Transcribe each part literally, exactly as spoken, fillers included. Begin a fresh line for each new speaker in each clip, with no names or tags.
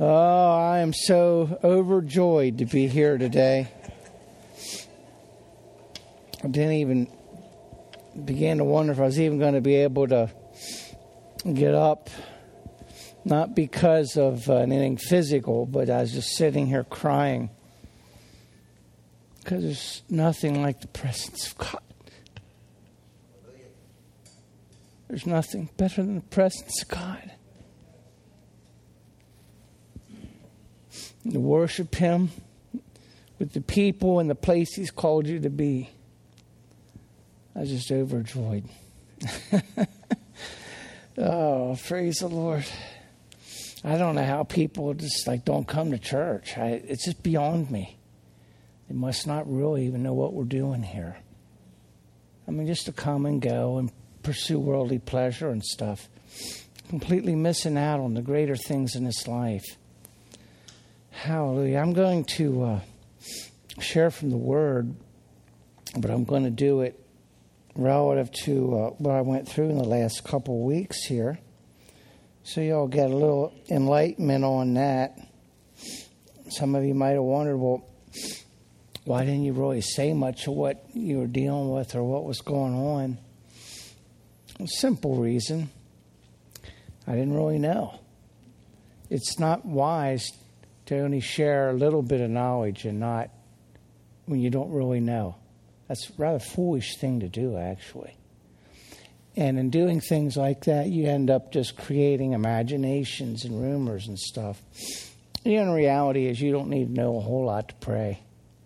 Oh, I am so overjoyed to be here today. I didn't even begin to wonder if I was even going to be able to get up. Not because of uh, anything physical, but I was just sitting here crying. Because there's nothing like the presence of God. There's nothing better than the presence of God. And to worship Him with the people and the place He's called you to be. I was just overjoyed. Oh, praise the Lord. I don't know how people just like don't come to church. I, it's just beyond me. They must not really even know what we're doing here. I mean, just to come and go and pursue worldly pleasure and stuff. Completely missing out on the greater things in this life. Hallelujah. I'm going to uh, share from the Word, but I'm going to do it relative to uh, what I went through in the last couple of weeks here. So y'all get a little enlightenment on that. Some of you might have wondered, well, why didn't you really say much of what you were dealing with or what was going on? A simple reason. I didn't really know. It's not wise to only share a little bit of knowledge and not when you don't really know. That's a rather foolish thing to do, actually. And in doing things like that, you end up just creating imaginations and rumors and stuff. The only reality is you don't need to know a whole lot to pray.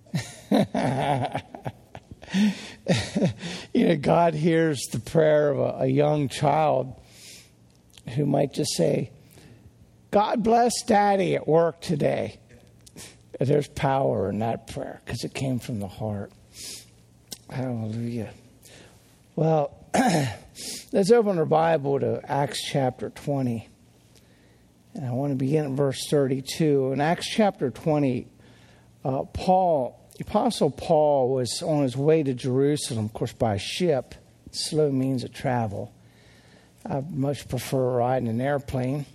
You know, God hears the prayer of a, a young child who might just say, God bless Daddy at work today. There's power in that prayer because it came from the heart. Hallelujah. Well, let's open our Bible to Acts chapter twenty. And I want to begin at verse thirty-two. In Acts chapter twenty, uh, Paul, the Apostle Paul was on his way to Jerusalem, of course, by ship. Slow means of travel. I much prefer riding an airplane.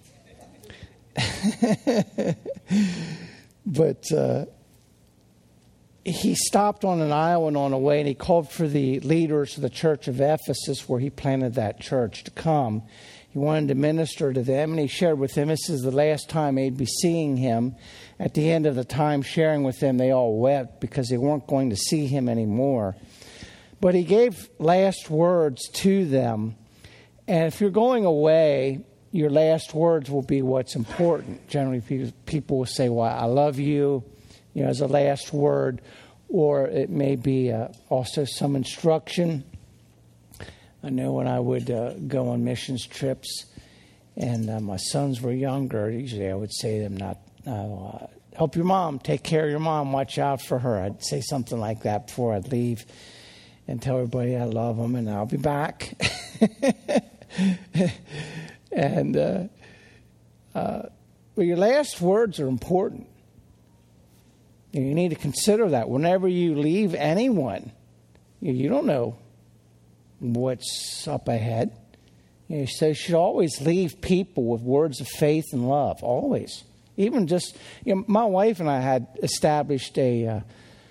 But uh, he stopped on an island on the way, and he called for the leaders of the church of Ephesus, where he planted that church, to come. He wanted to minister to them, and he shared with them. This is the last time they'd be seeing him. At the end of the time sharing with them, they all wept because they weren't going to see him anymore. But he gave last words to them. And if you're going away, your last words will be what's important. Generally, people will say, well, I love you, you know, as a last word. Or it may be uh, also some instruction. I know when I would uh, go on missions trips and uh, my sons were younger, usually I would say to them, not, uh, help your mom, take care of your mom, watch out for her. I'd say something like that before I'd leave and tell everybody I love them and I'll be back. And uh, uh, well, your last words are important. You need to consider that whenever you leave anyone. You don't know what's up ahead. You know, so you should always leave people with words of faith and love. Always. Even just, you know, my wife and I had established a uh,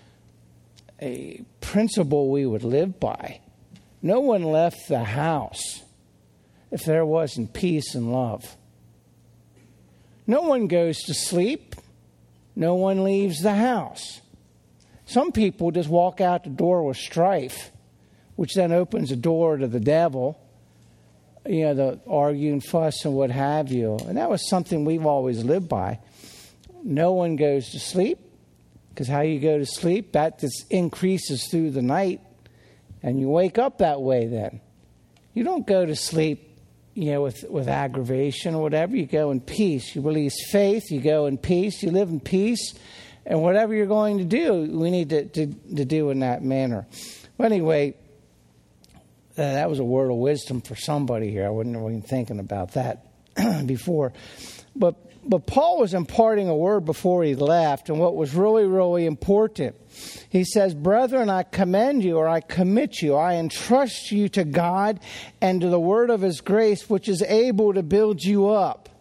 a principle we would live by. No one left the house if there wasn't peace and love. No one goes to sleep. No one leaves the house. Some people just walk out the door with strife, which then opens the door to the devil, you know, the argue and fuss and what have you. And that was something we've always lived by. No one goes to sleep, because how you go to sleep, that just increases through the night, and you wake up that way then. You don't go to sleep, you know, with, with aggravation or whatever. You go in peace. You release faith. You go in peace. You live in peace. And whatever you're going to do, we need to, to, to do in that manner. Well, anyway, uh, that was a word of wisdom for somebody here. I wasn't even thinking about that before. But but Paul was imparting a word before he left, and what was really, really important. He says, brethren, I commend you, or I commit you, I entrust you to God and to the word of his grace, which is able to build you up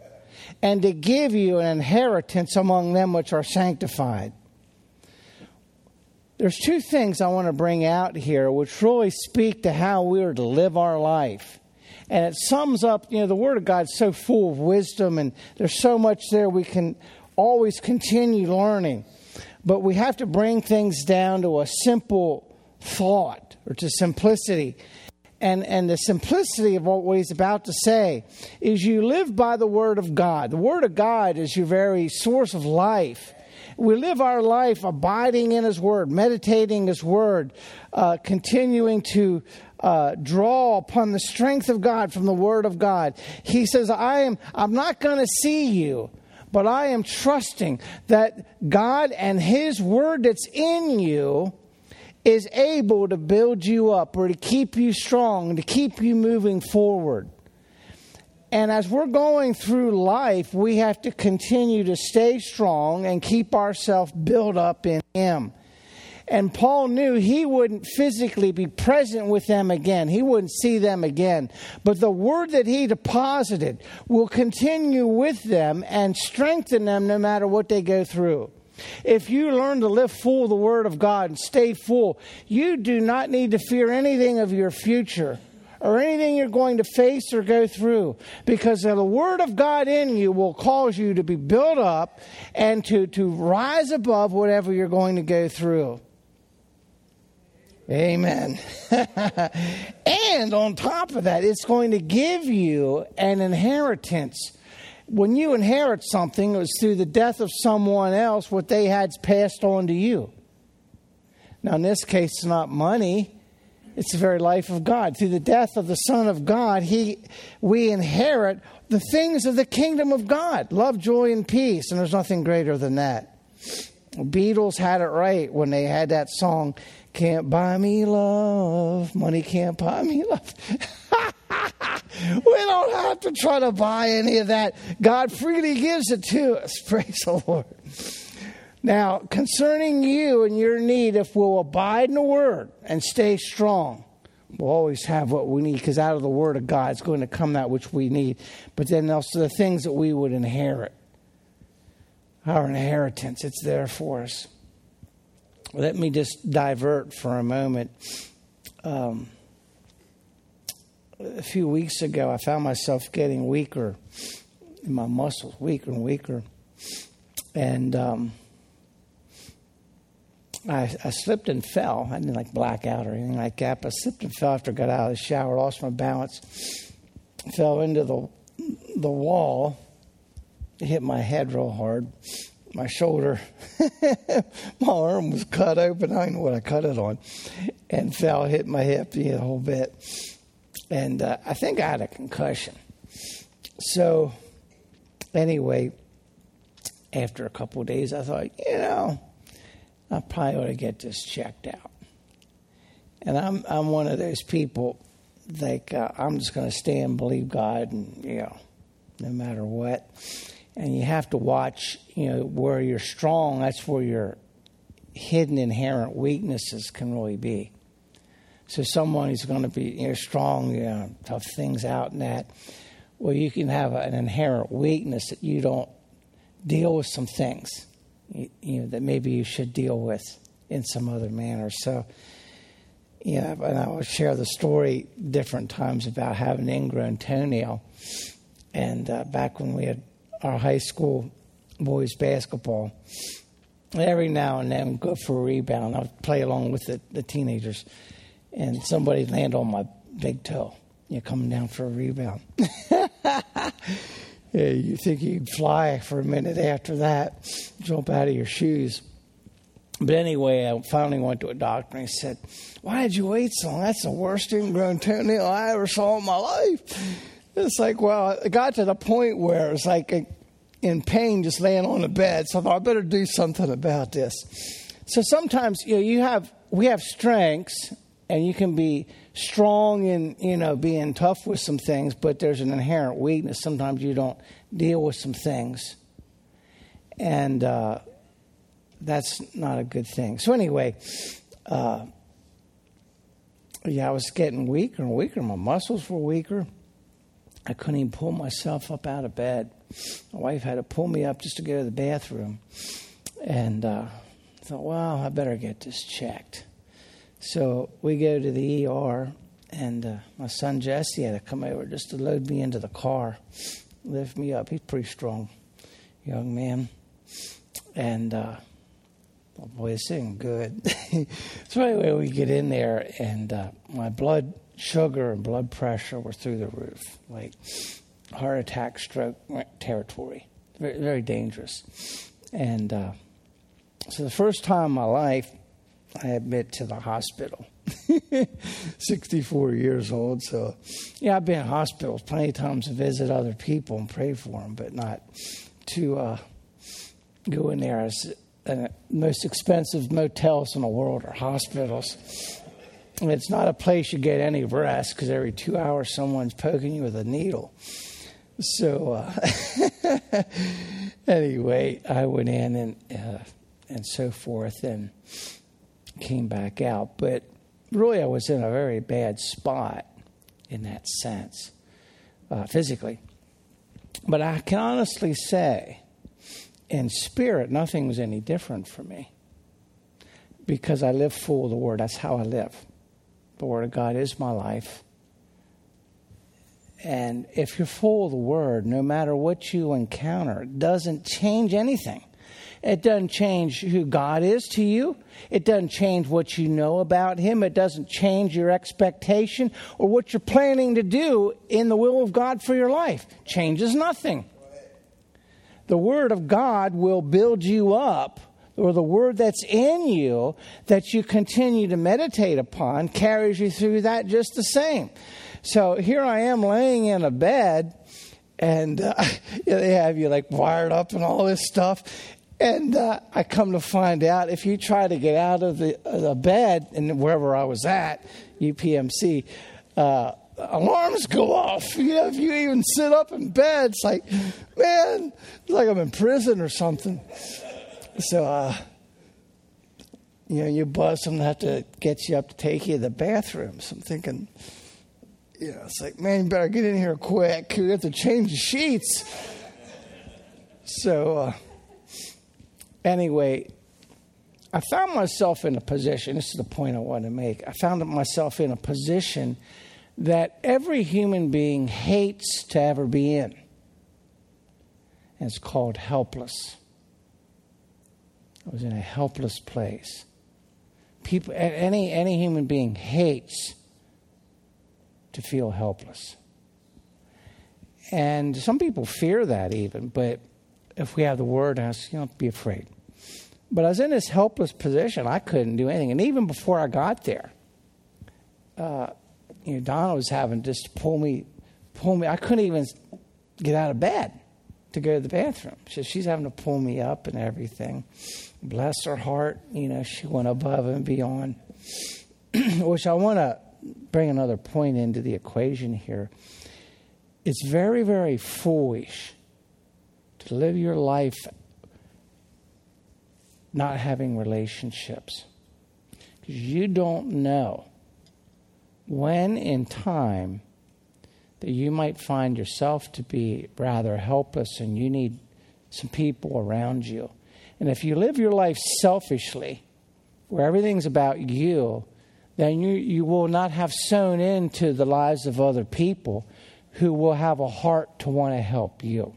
and to give you an inheritance among them which are sanctified. There's two things I want to bring out here which really speak to how we are to live our life. And it sums up, you know, the Word of God is so full of wisdom, and there's so much there we can always continue learning. But we have to bring things down to a simple thought, or to simplicity. And and the simplicity of what he's about to say is you live by the Word of God. The Word of God is your very source of life. We live our life abiding in His Word, meditating His Word, uh, continuing to uh, draw upon the strength of God from the Word of God. He says, I am, I'm not going to see you, but I am trusting that God and His Word that's in you is able to build you up or to keep you strong, to keep you moving forward. And as we're going through life, we have to continue to stay strong and keep ourselves built up in Him. And Paul knew he wouldn't physically be present with them again. He wouldn't see them again. But the word that he deposited will continue with them and strengthen them no matter what they go through. If you learn to live full of the Word of God and stay full, you do not need to fear anything of your future or anything you're going to face or go through, because the Word of God in you will cause you to be built up and to, to rise above whatever you're going to go through. Amen. And on top of that, it's going to give you an inheritance. When you inherit something, it was through the death of someone else, what they had passed on to you. Now, in this case, it's not money. It's the very life of God. Through the death of the Son of God, he, we inherit the things of the kingdom of God. Love, joy, and peace. And there's nothing greater than that. The Beatles had it right when they had that song, Can't Buy Me Love. Money can't buy me love. We don't have to try to buy any of that. God freely gives it to us. Praise the Lord. Now, concerning you and your need, if we'll abide in the Word and stay strong, we'll always have what we need, because out of the Word of God is going to come that which we need. But then also the things that we would inherit. Our inheritance, it's there for us. Let me just divert for a moment. Um... A few weeks ago, I found myself getting weaker in my muscles, weaker and weaker. And um, I, I slipped and fell. I didn't like black out or anything like that, but I slipped and fell after I got out of the shower, lost my balance, fell into the the wall, hit my head real hard, my shoulder, my arm was cut open. I don't know what I cut it on, and fell, hit my hip, you know, the whole bit. And uh, I think I had a concussion. So, anyway, after a couple of days, I thought, you know, I probably ought to get this checked out. And I'm I'm one of those people, like, uh, I'm just going to stay and believe God, and, you know, no matter what. And you have to watch, you know, where you're strong, that's where your hidden inherent weaknesses can really be. So someone who's going to be, you know, strong, you know, tough things out and that, well, you can have an inherent weakness that you don't deal with some things, you, you know, that maybe you should deal with in some other manner. So, you know, and I will share the story different times about having an ingrown toenail. And uh, back when we had our high school boys basketball, every now and then we'd go for a rebound. I would play along with the, the teenagers. And somebody land on my big toe, you know, coming down for a rebound. Yeah, you think you could fly for a minute after that, jump out of your shoes. But anyway, I finally went to a doctor and he said, "Why did you wait so long? That's the worst ingrown toenail I ever saw in my life." It's like, well, it got to the point where it's like in pain just laying on the bed. So I thought I better do something about this. So sometimes, you know, you have we have strengths. And you can be strong in, you know, being tough with some things, but there's an inherent weakness. Sometimes you don't deal with some things. And uh, that's not a good thing. So anyway, uh, yeah, I was getting weaker and weaker. My muscles were weaker. I couldn't even pull myself up out of bed. My wife had to pull me up just to go to the bathroom. And uh, I thought, well, I better get this checked. So we go to the E R, and uh, my son Jesse had to come over just to load me into the car, lift me up. He's a pretty strong young man. And, uh, oh boy, this ain't good. So anyway, we get in there, and uh, my blood sugar and blood pressure were through the roof, like heart attack, stroke territory. Very, very dangerous. And uh, so the first time in my life, I admit to the hospital. sixty-four years old, so yeah, I've been in hospitals plenty of times to visit other people and pray for them, but not to uh, go in there. As the most expensive motels in the world are hospitals. And it's not a place you get any rest, because every two hours someone's poking you with a needle. So uh, anyway, I went in and uh, and so forth and came back out. But really, I was in a very bad spot in that sense, uh, physically. But I can honestly say, in spirit, nothing was any different for me, because I live full of the Word. That's how I live. The Word of God is my life. And if you're full of the Word, no matter what you encounter, it doesn't change anything. It doesn't change who God is to you. It doesn't change what you know about Him. It doesn't change your expectation or what you're planning to do in the will of God for your life. It changes nothing. The Word of God will build you up, or the Word that's in you that you continue to meditate upon carries you through that just the same. So here I am laying in a bed, and uh, they have you like wired up and all this stuff. And uh, I come to find out, if you try to get out of the, uh, the bed, and wherever I was at, U P M C, uh, alarms go off. You know, if you even sit up in bed, it's like, man, it's like I'm in prison or something. So, uh, you know, you buzz them, have to get you up to take you to the bathroom. So I'm thinking, you know, it's like, man, you better get in here quick. We have to change the sheets. So, uh, anyway, I found myself in a position, this is the point I want to make. I found myself in a position that every human being hates to ever be in. And it's called helpless. I was in a helpless place. People, any any human being hates to feel helpless. And some people fear that even, but if we have the Word, I was, you know, be afraid. But I was in this helpless position. I couldn't do anything. And even before I got there, uh, you know, Donna was having just pull me, pull me. I couldn't even get out of bed to go to the bathroom. So she's having to pull me up and everything. Bless her heart. You know, she went above and beyond. Which I want to bring another point into the equation here. It's very, very foolish to live your life not having relationships. Because you don't know when in time that you might find yourself to be rather helpless and you need some people around you. And if you live your life selfishly, where everything's about you, then you, you will not have sown into the lives of other people who will have a heart to want to help you.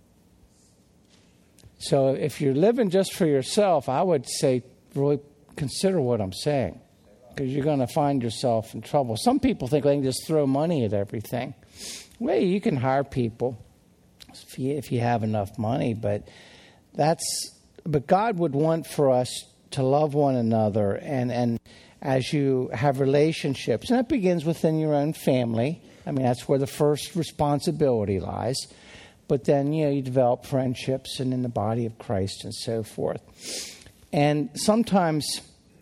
So if you're living just for yourself, I would say really consider what I'm saying, because you're going to find yourself in trouble. Some people think they can just throw money at everything. Well, you can hire people if you, if you have enough money, but that's but God would want for us to love one another, and and as you have relationships, and that begins within your own family. I mean, that's where the first responsibility lies. But then, you know, you develop friendships and in the body of Christ and so forth. And sometimes,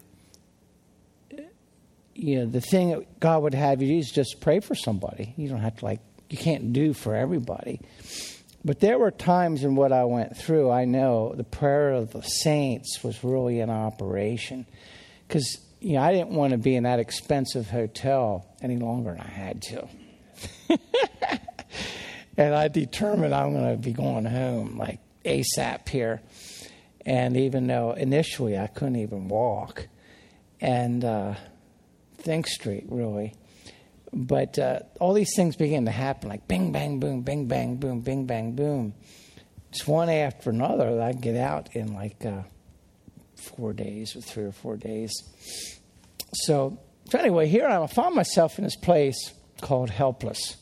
you know, the thing that God would have you do is just pray for somebody. You don't have to, like, you can't do for everybody. But there were times in what I went through, I know the prayer of the saints was really in operation. Because, you know, I didn't want to be in that expensive hotel any longer than I had to. And I determined I'm going to be going home like ASAP here. And even though initially I couldn't even walk, and uh, Think Street really, but uh, all these things began to happen, like bing, bang, boom, bing, bang, boom, bing, bang, boom. It's one after another that I get out in like uh, four days or three or four days. So, so anyway, here I found myself in this place called Helpless.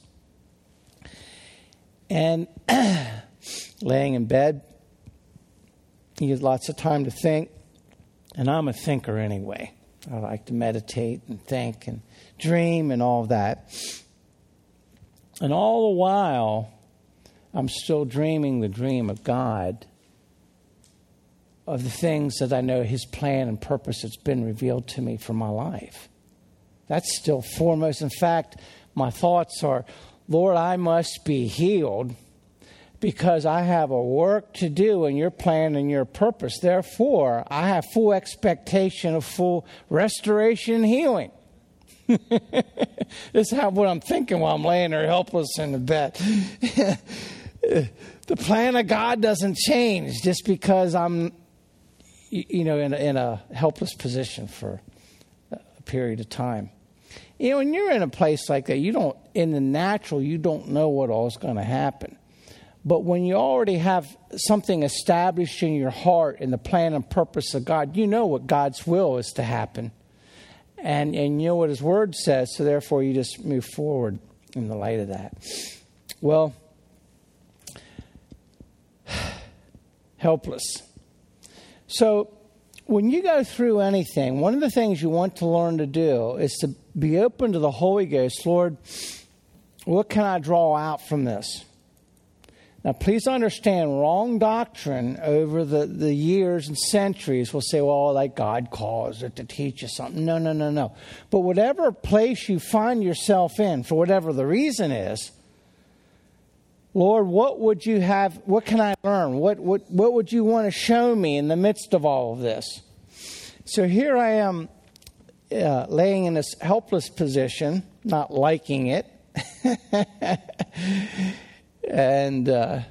And laying in bed, you get lots of time to think. And I'm a thinker anyway. I like to meditate and think and dream and all of that. And all the while, I'm still dreaming the dream of God, of the things that I know His plan and purpose has been revealed to me for my life. That's still foremost. In fact, my thoughts are, Lord, I must be healed because I have a work to do in your plan and your purpose. Therefore, I have full expectation of full restoration and healing. This is how, what I'm thinking while I'm laying there helpless in the bed. The plan of God doesn't change just because I'm, you know, in a, in a helpless position for a period of time. You know, when you're in a place like that, you don't, in the natural, you don't know what all is going to happen. But when you already have something established in your heart in the plan and purpose of God, you know what God's will is to happen. And, and you know what His Word says, so therefore you just move forward in the light of that. Well, helpless. So when you go through anything, one of the things you want to learn to do is to be open to the Holy Ghost. Lord, what can I draw out from this? Now, please understand, wrong doctrine over the, the years and centuries will say, well, like God caused it to teach you something. No, no, no, no. But whatever place you find yourself in, for whatever the reason is, Lord, what would you have, what can I learn? What, what, what would you want to show me in the midst of all of this? So here I am uh, laying in this helpless position, not liking it. And uh,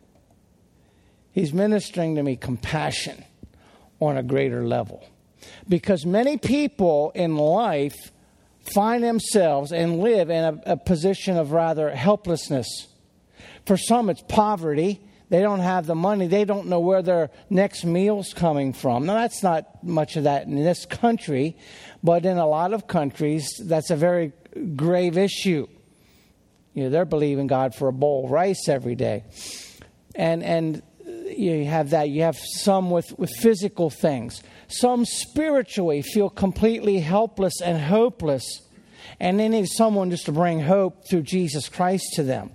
He's ministering to me compassion on a greater level. Because many people in life find themselves and live in a, a position of rather helplessness. For some, it's poverty. They don't have the money. They don't know where their next meal's coming from. Now, that's not much of that in this country. But in a lot of countries, that's a very grave issue. You know, they're believing God for a bowl of rice every day. And and you have that. You have some with, with physical things. Some spiritually feel completely helpless and hopeless. And they need someone just to bring hope through Jesus Christ to them.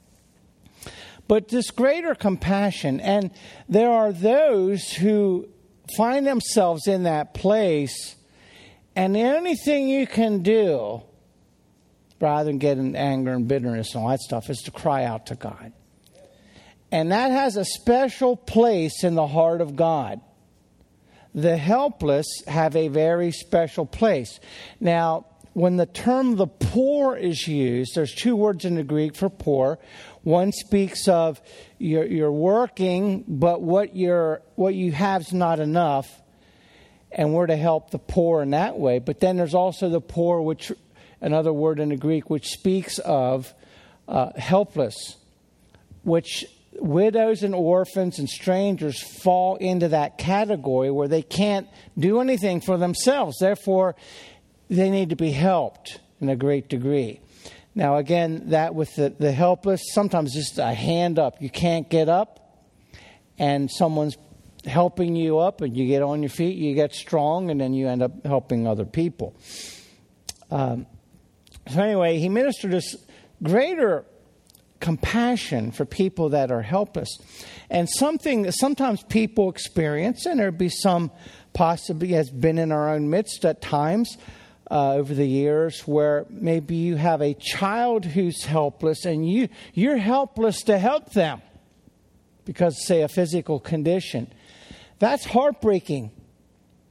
But this greater compassion, and there are those who find themselves in that place, and the only thing you can do, rather than get in anger and bitterness and all that stuff, is to cry out to God. And that has a special place in the heart of God. The helpless have a very special place. Now, when the term the poor is used, there's two words in the Greek for poor. One speaks of you're, you're working, but what you're what you have is not enough, and we're to help the poor in that way. But then there's also the poor, which another word in the Greek, which speaks of uh, helpless, which widows and orphans and strangers fall into that category where they can't do anything for themselves. Therefore, they need to be helped in a great degree. Now, again, that with the, the helpless, sometimes just a hand up. You can't get up, and someone's helping you up, and you get on your feet, you get strong, and then you end up helping other people. Um, so anyway, he ministered this greater compassion for people that are helpless. And something that sometimes people experience, and there'd be some possibly has been in our own midst at times, Uh, over the years, where maybe you have a child who's helpless and you, you're helpless to help them because, say, a physical condition. That's heartbreaking.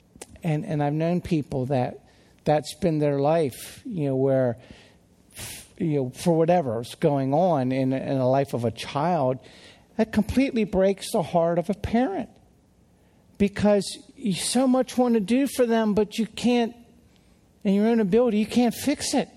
And and I've known people that that's been their life, you know, where you know, for whatever's going on in, in the life of a child, that completely breaks the heart of a parent. Because you so much want to do for them, but you can't, in your own ability, you can't fix it.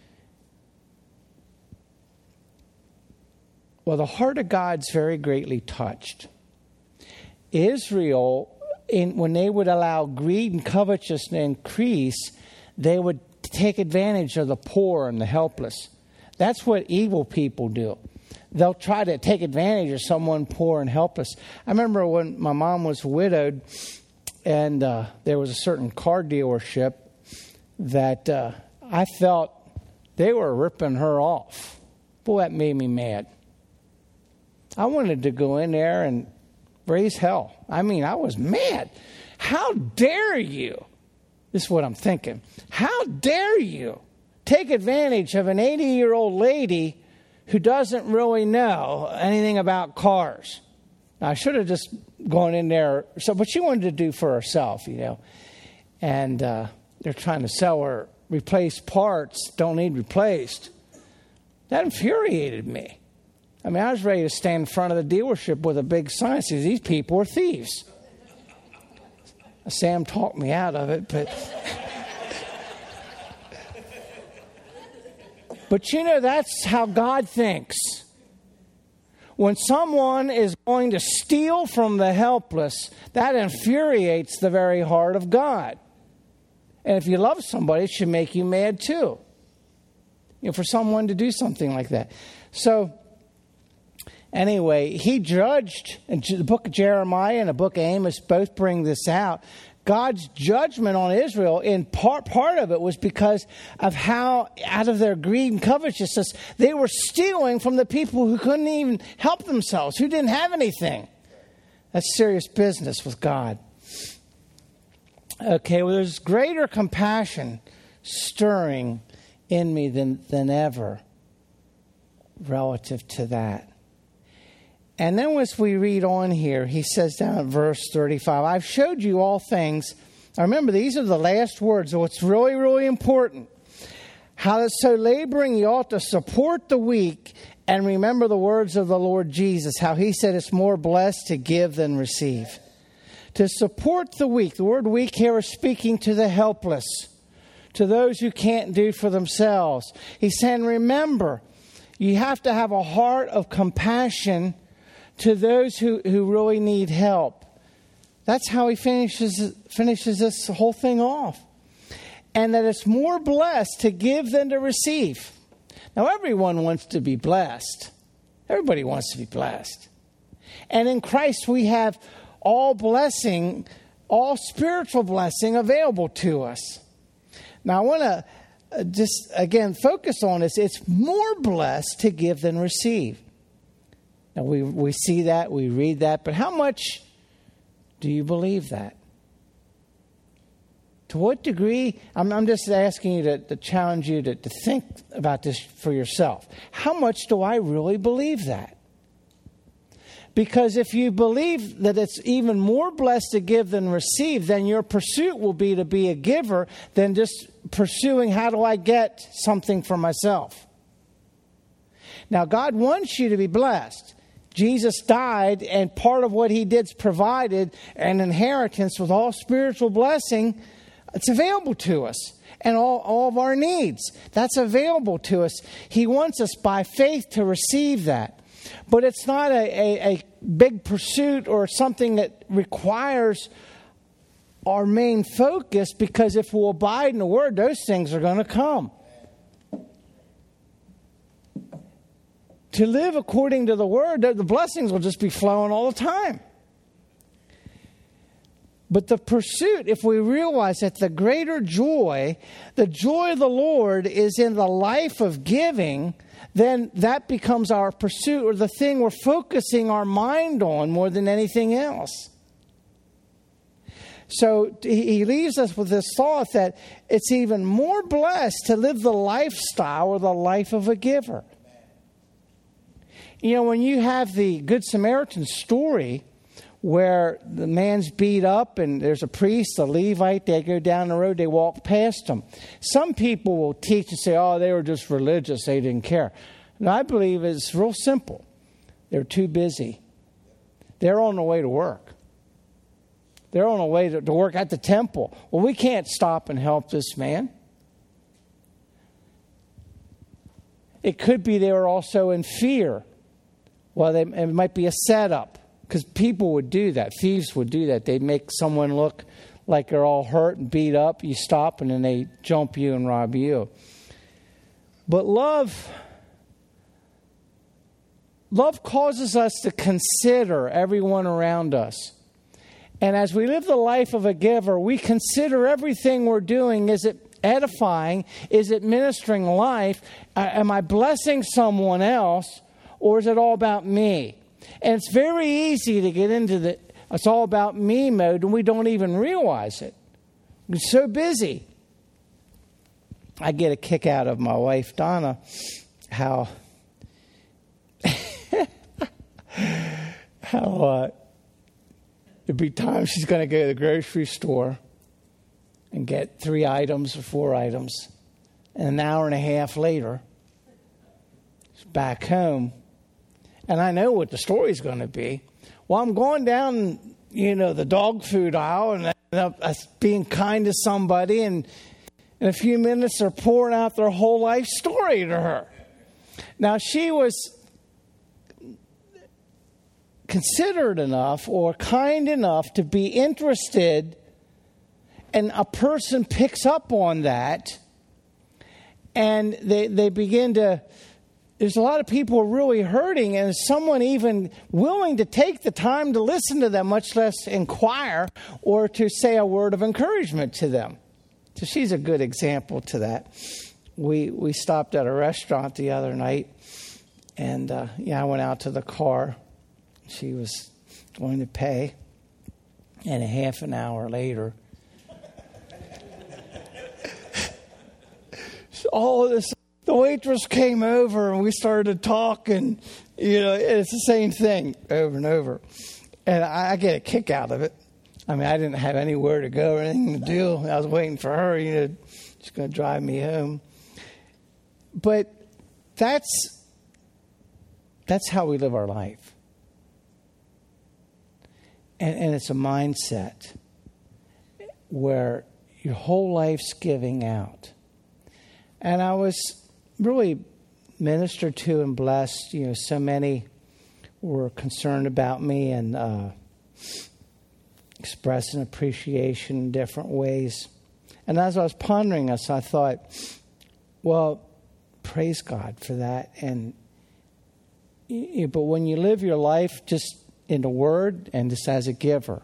Well, the heart of God's very greatly touched. Israel, in, when they would allow greed and covetousness to increase, they would take advantage of the poor and the helpless. That's what evil people do. They'll try to take advantage of someone poor and helpless. I remember when my mom was widowed, and uh, there was a certain car dealership that uh, I felt they were ripping her off. Boy, that made me mad. I wanted to go in there and raise hell. I mean, I was mad. How dare you? This is what I'm thinking. How dare you take advantage of an eighty-year-old lady who doesn't really know anything about cars? Now, I should have just gone in there. So, but she wanted to do for herself, you know. And uh, they're trying to sell her replaced parts, don't need replaced. That infuriated me. I mean, I was ready to stand in front of the dealership with a big sign that says, these people are thieves. Sam talked me out of it, but... But you know, that's how God thinks. When someone is going to steal from the helpless, that infuriates the very heart of God. And if you love somebody, it should make you mad too. You know, for someone to do something like that. So, anyway, he judged, and the book of Jeremiah and the book of Amos both bring this out. God's judgment on Israel, in part, part of it was because of how, out of their greed and covetousness, they were stealing from the people who couldn't even help themselves, who didn't have anything. That's serious business with God. Okay, well, there's greater compassion stirring in me than, than ever relative to that. And then as we read on here, he says down at verse thirty-five, I've showed you all things. Now remember, these are the last words. So what's really, really important. How that so laboring you ought to support the weak and remember the words of the Lord Jesus. How he said it's more blessed to give than receive. To support the weak. The word weak here is speaking to the helpless. To those who can't do for themselves. He's saying, remember, you have to have a heart of compassion to those who, who really need help. That's how he finishes finishes this whole thing off. And that it's more blessed to give than to receive. Now, everyone wants to be blessed. Everybody wants to be blessed. And in Christ, we have all blessing, all spiritual blessing available to us. Now, I want to just, again, focus on this. It's more blessed to give than receive. Now, we, we see that, we read that, but how much do you believe that? To what degree? I'm, I'm just asking you to, to challenge you to, to think about this for yourself. How much do I really believe that? Because if you believe that it's even more blessed to give than receive, then your pursuit will be to be a giver than just pursuing how do I get something for myself. Now, God wants you to be blessed. Jesus died, and part of what he did provided an inheritance with all spiritual blessing. It's available to us. And all, all of our needs. That's available to us. He wants us by faith to receive that. But it's not a, a, a big pursuit or something that requires our main focus, because if we'll abide in the Word, those things are going to come. To live according to the Word, the blessings will just be flowing all the time. But the pursuit, if we realize that the greater joy, the joy of the Lord is in the life of giving, then that becomes our pursuit, or the thing we're focusing our mind on more than anything else. So he leaves us with this thought that it's even more blessed to live the lifestyle or the life of a giver. You know, when you have the Good Samaritan story, where the man's beat up and there's a priest, a Levite, they go down the road, they walk past him. Some people will teach and say, oh, they were just religious, they didn't care. And I believe it's real simple. They're too busy. They're on the way to work. They're on the way to, to work at the temple. Well, we can't stop and help this man. It could be they were also in fear. Well, they, it might be a setup. Because people would do that. Thieves would do that. They'd make someone look like they're all hurt and beat up. You stop and then they jump you and rob you. But love, love causes us to consider everyone around us. And as we live the life of a giver, we consider everything we're doing. Is it edifying? Is it ministering life? Uh, am I blessing someone else? Or is it all about me? And it's very easy to get into the it's all about me mode, and we don't even realize it. We're so busy. I get a kick out of my wife, Donna, how, how uh, there'd be times she's going to go to the grocery store and get three items or four items. And an hour and a half later, she's back home. And I know what the story's going to be. Well, I'm going down, you know, the dog food aisle and I'm being kind to somebody. And in a few minutes, they're pouring out their whole life story to her. Now, she was considerate enough or kind enough to be interested. And a person picks up on that. And they, they begin to... There's a lot of people really hurting, and is someone even willing to take the time to listen to them, much less inquire or to say a word of encouragement to them. So she's a good example to that. We we stopped at a restaurant the other night, and uh, yeah, I went out to the car. She was going to pay, and a half an hour later, all of this. The waitress came over and we started talking. You know, it's the same thing over and over. And I, I get a kick out of it. I mean, I didn't have anywhere to go or anything to do. I was waiting for her, you know, she's going to drive me home. But that's that's how we live our life. And, and it's a mindset where your whole life's giving out. And I was really ministered to and blessed. You know, so many were concerned about me and uh, expressing appreciation in different ways. And as I was pondering this, I thought, well, praise God for that. And you, but when you live your life just in the Word and just as a giver,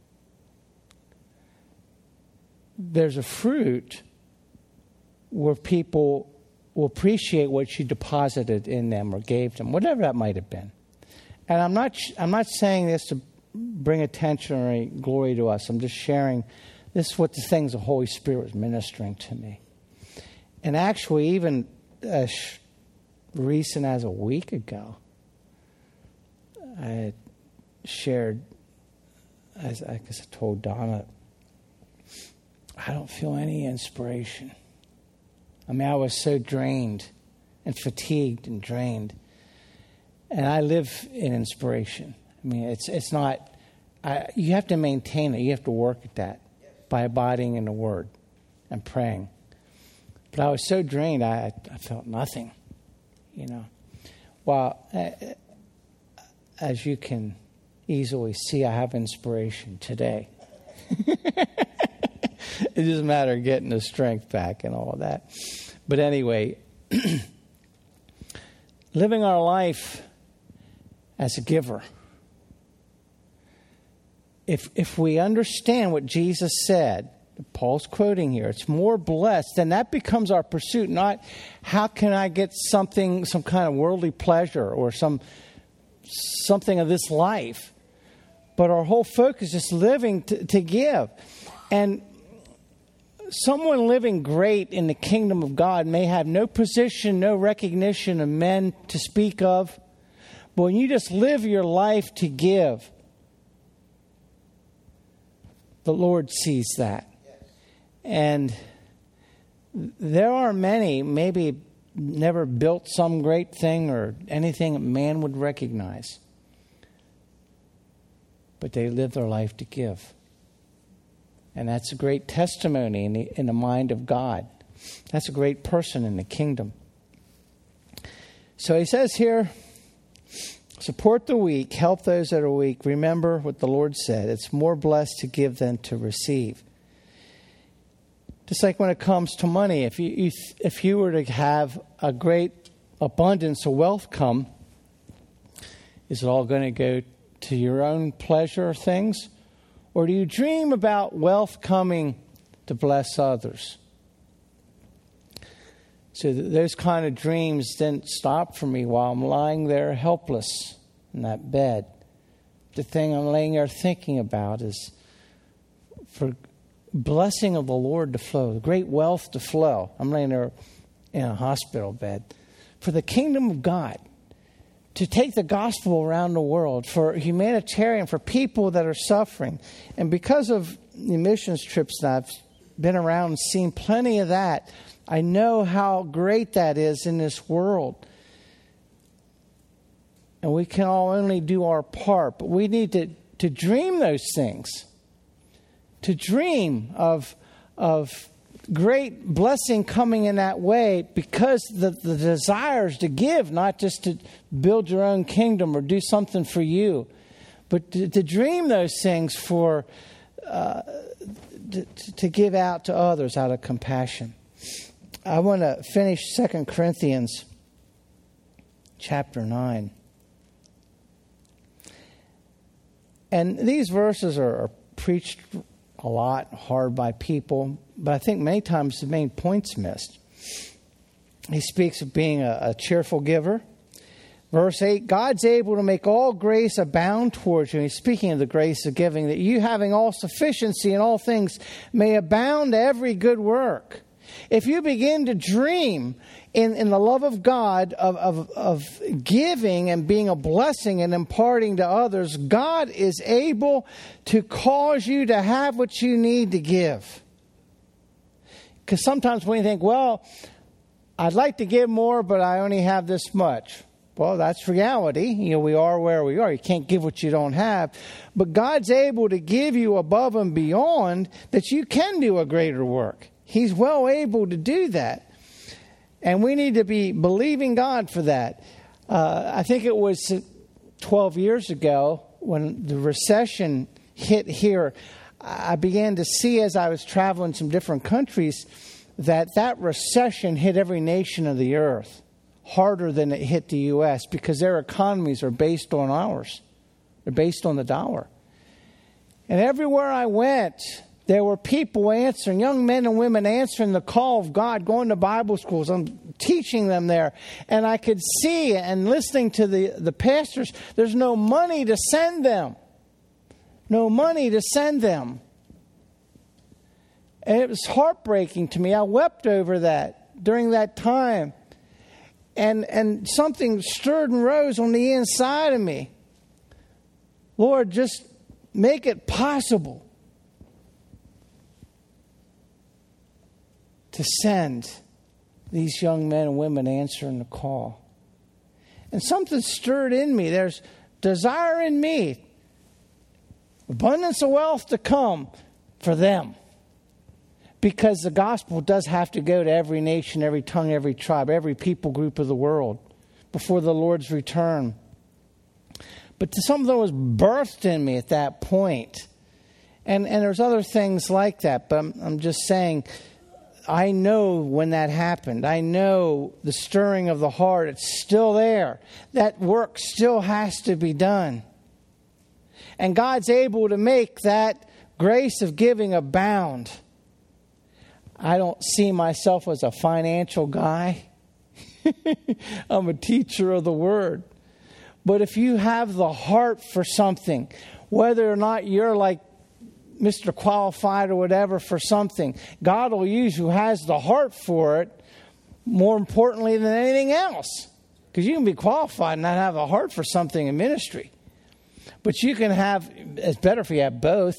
there's a fruit where people will appreciate what you deposited in them or gave them, whatever that might have been. And I'm not I'm not saying this to bring attention or any glory to us. I'm just sharing this is what the things the Holy Spirit was ministering to me. And actually, even as recent as a week ago, I had shared, as I guess I told Donna, I don't feel any inspiration. I mean, I was so drained and fatigued and drained. And I live in inspiration. I mean, it's it's not, I, you have to maintain it. You have to work at that by abiding in the Word and praying. But I was so drained, I, I felt nothing, you know. Well, as you can easily see, I have inspiration today. It doesn't matter getting the strength back and all that. But anyway, living our life as a giver. If if we understand what Jesus said, Paul's quoting here, it's more blessed, then that becomes our pursuit, not how can I get something, some kind of worldly pleasure or some something of this life. But our whole focus is living to, to give. And someone living great in the kingdom of God may have no position, no recognition of men to speak of. But when you just live your life to give, The Lord sees that. And there are many, maybe never built some great thing or anything man would recognize. But they live their life to give. And that's a great testimony in the, in the mind of God. That's a great person in the kingdom. So he says here, support the weak, help those that are weak. Remember what the Lord said. It's more blessed to give than to receive. Just like when it comes to money, if you, you if you were to have a great abundance of wealth come, is it all going to go to your own pleasure things? Or do you dream about wealth coming to bless others? So th- those kind of dreams didn't stop for me while I'm lying there helpless in that bed. The thing I'm laying there thinking about is for blessing of the Lord to flow, great wealth to flow. I'm laying there in a hospital bed. For the kingdom of God to take the gospel around the world, for humanitarian, for people that are suffering. And because of the missions trips that I've been around and seen plenty of that, I know how great that is in this world. And we can all only do our part, but we need to, to dream those things. To dream of, of great blessing coming in that way, because the, the desire is to give, not just to build your own kingdom or do something for you, but to, to dream those things for uh, to, to give out to others out of compassion. I want to finish Second Corinthians chapter nine. And these verses are, are preached a lot, hard by people, but I think many times the main point's missed. He speaks of being a, a cheerful giver. Verse eight, God's able to make all grace abound towards you. He's speaking of the grace of giving, that you having all sufficiency in all things may abound to every good work. If you begin to dream in, in the love of God of, of, of giving and being a blessing and imparting to others, God is able to cause you to have what you need to give. Because sometimes when you think, well, I'd like to give more, but I only have this much. Well, that's reality. You know, we are where we are. You can't give what you don't have. But God's able to give you above and beyond that you can do a greater work. He's well able to do that. And we need to be believing God for that. Uh, I think it was twelve years ago when the recession hit here, I began to see as I was traveling some different countries that that recession hit every nation of the earth harder than it hit the U S because their economies are based on ours. They're based on the dollar. And everywhere I went, there were people answering, young men and women answering the call of God, going to Bible schools. I'm teaching them there. And I could see and listening to the, the pastors, there's no money to send them. No money to send them. And it was heartbreaking to me. I wept over that during that time. And, and something stirred and rose on the inside of me. Lord, just make it possible to send these young men and women answering the call. And something stirred in me. There's desire in me. Abundance of wealth to come for them. Because the gospel does have to go to every nation, every tongue, every tribe, every people group of the world before the Lord's return. But something was birthed in me at that point. And, and there's other things like that. But I'm, I'm just saying, I know when that happened. I know the stirring of the heart. It's still there. That work still has to be done. And God's able to make that grace of giving abound. I don't see myself as a financial guy. I'm a teacher of the word. But if you have the heart for something, whether or not you're like Mister Qualified or whatever for something, God will use who has the heart for it more importantly than anything else. Because you can be qualified and not have a heart for something in ministry. But you can have, it's better if you have both.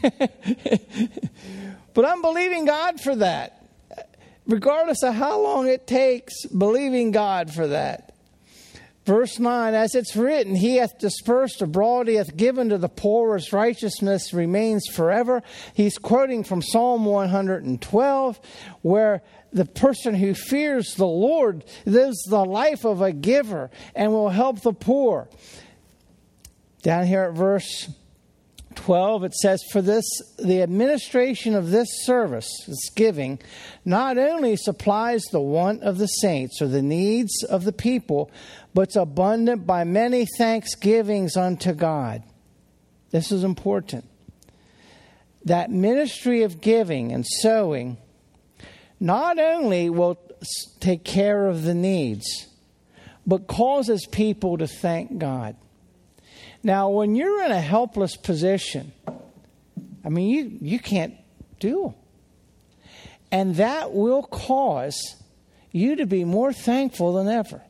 But I'm believing God for that. Regardless of how long it takes, believing God for that. Verse nine, as it's written, He hath dispersed abroad, He hath given to the poor, His righteousness remains forever. He's quoting from Psalm one hundred twelve, where the person who fears the Lord lives the life of a giver and will help the poor. Down here at verse twelve, it says, for this, the administration of this service, this giving, not only supplies the want of the saints or the needs of the people, but it's abundant by many thanksgivings unto God. This is important. That ministry of giving and sowing not only will take care of the needs, but causes people to thank God. Now, when you're in a helpless position, I mean, you, you can't do. And that will cause you to be more thankful than ever.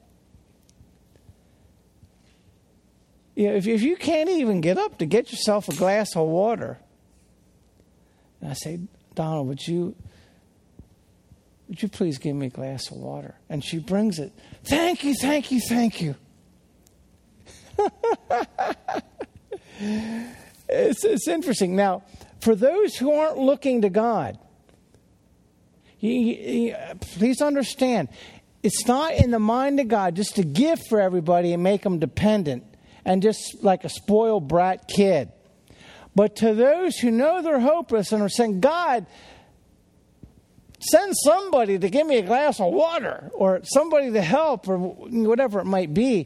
You know, if, if you can't even get up to get yourself a glass of water, and I say, Donna, would you, would you please give me a glass of water? And she brings it. Thank you, thank you, thank you. it's, it's interesting. Now, for those who aren't looking to God, you, you, please understand, it's not in the mind of God just to give for everybody and make them dependent and just like a spoiled brat kid. But to those who know they're hopeless and are saying, God, send somebody to give me a glass of water or somebody to help or whatever it might be.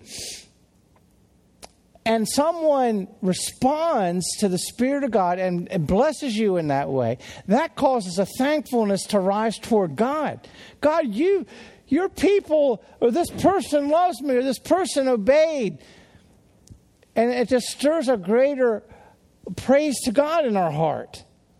And someone responds to the Spirit of God and, and blesses you in that way, that causes a thankfulness to rise toward God. God, you, your people, or this person loves me, or this person obeyed. And it just stirs a greater praise to God in our heart.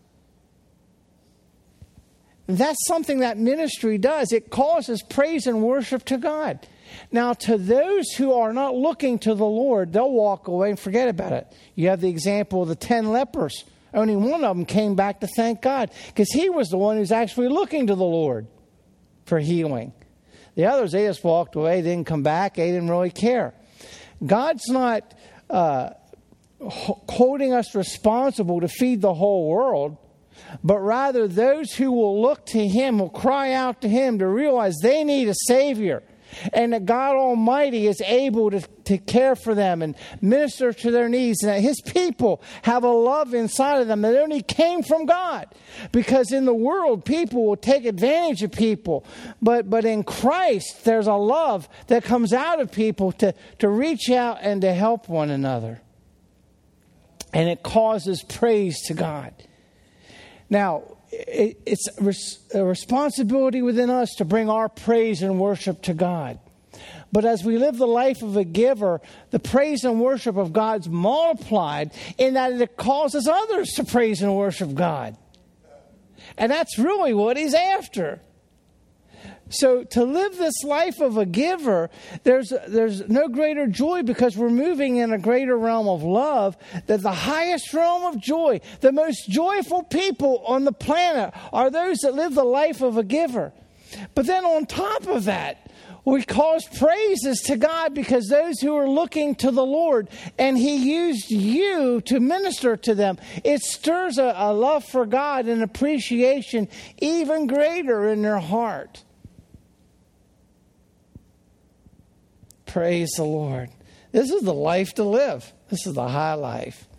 That's something that ministry does. It causes praise and worship to God. Now, to those who are not looking to the Lord, they'll walk away and forget about it. You have the example of the ten lepers. Only one of them came back to thank God because he was the one who's actually looking to the Lord for healing. The others, they just walked away, they didn't come back, they didn't really care. God's not uh, holding us responsible to feed the whole world, but rather those who will look to Him, will cry out to Him to realize they need a Savior. And that God Almighty is able to, to care for them and minister to their needs. And that His people have a love inside of them that only came from God. Because in the world, people will take advantage of people. But but in Christ, there's a love that comes out of people to, to reach out and to help one another. And it causes praise to God. Now, it's a responsibility within us to bring our praise and worship to God. But as we live the life of a giver, the praise and worship of God's multiplied in that it causes others to praise and worship God. And that's really what He's after. So to live this life of a giver, there's there's no greater joy because we're moving in a greater realm of love. That the highest realm of joy, the most joyful people on the planet are those that live the life of a giver. But then on top of that, we cause praises to God because those who are looking to the Lord and He used you to minister to them, it stirs a, a love for God and appreciation even greater in their heart. Praise the Lord. This is the life to live. This is the high life.